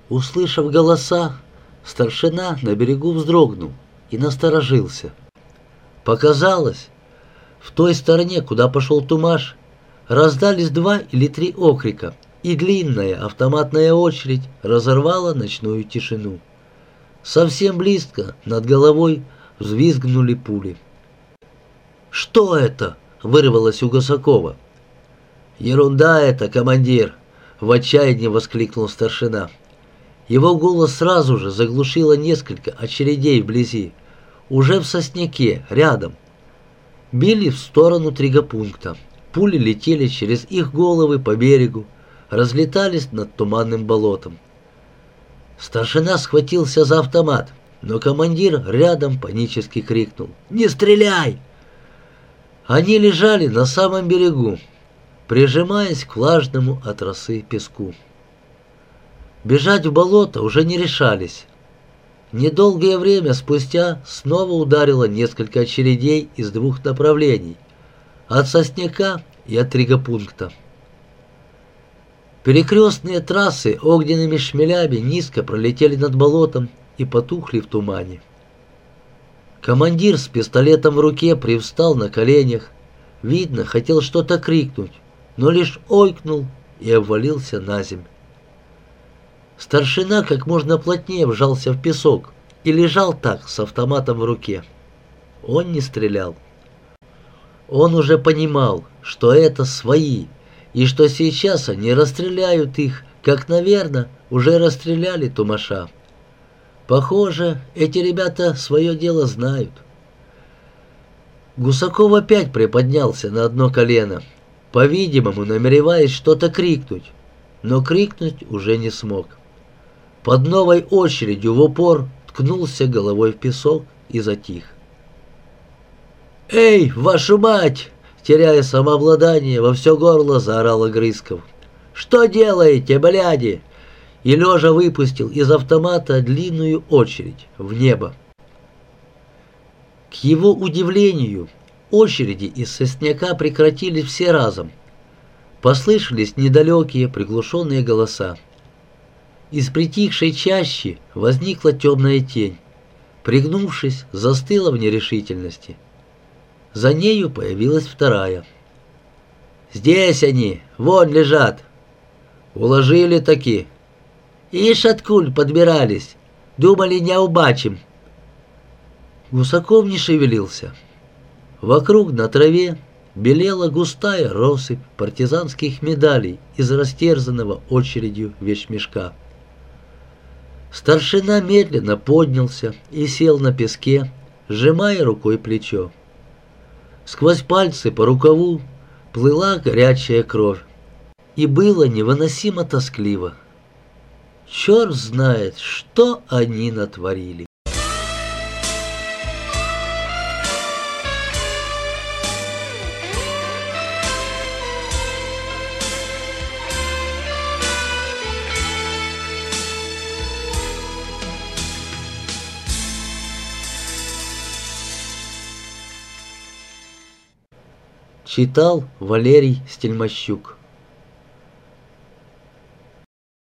Услышав голоса, старшина на берегу вздрогнул и насторожился. Показалось, в той стороне, куда пошел Тумаш, раздались 2 или 3 окрика, и длинная автоматная очередь разорвала ночную тишину. Совсем близко над головой взвизгнули пули. «Что это?» — вырвалось у Гусакова. «Ерунда это, командир!» — в отчаянии воскликнул старшина. Его голос сразу же заглушило несколько очередей вблизи, уже в сосняке, рядом. Били в сторону тригопункта. Пули летели через их головы по берегу, разлетались над туманным болотом. Старшина схватился за автомат, но командир рядом панически крикнул: «Не стреляй!» Они лежали на самом берегу, прижимаясь к влажному от росы песку. Бежать в болото уже не решались. Недолгое время спустя снова ударило несколько очередей из 2 направлений — от сосняка и от тригопункта. Перекрестные трассы огненными шмелями низко пролетели над болотом и потухли в тумане. Командир с пистолетом в руке привстал на коленях. Видно, хотел что-то крикнуть, но лишь ойкнул и обвалился на землю. Старшина как можно плотнее вжался в песок и лежал так, с автоматом в руке. Он не стрелял. Он уже понимал, что это свои, и что сейчас они расстреляют их, как, наверное, уже расстреляли Тумаша. Похоже, эти ребята свое дело знают. Гусаков опять приподнялся на одно колено, по-видимому, намереваясь что-то крикнуть, но крикнуть уже не смог. Под новой очередью в упор ткнулся головой в песок и затих. «Эй, вашу мать!» — теряя самообладание, во все горло заорал Огрызков. «Что делаете, бляди?» И лежа выпустил из автомата длинную очередь в небо. К его удивлению, очереди из сосняка прекратились все разом. Послышались недалекие приглушенные голоса. Из притихшей чащи возникла темная тень. Пригнувшись, застыла в нерешительности. За нею появилась вторая. «Здесь они, вон лежат!» «Уложили таки!» «Ишь, откуль подбирались! Думали, не убачим!» Гусаков не шевелился. Вокруг на траве белела густая россыпь партизанских медалей из растерзанного очередью вещмешка. Старшина медленно поднялся и сел на песке, сжимая рукой плечо. Сквозь пальцы по рукаву плыла горячая кровь, и было невыносимо тоскливо. Черт знает, что они натворили. Читал Валерий Стельмощук.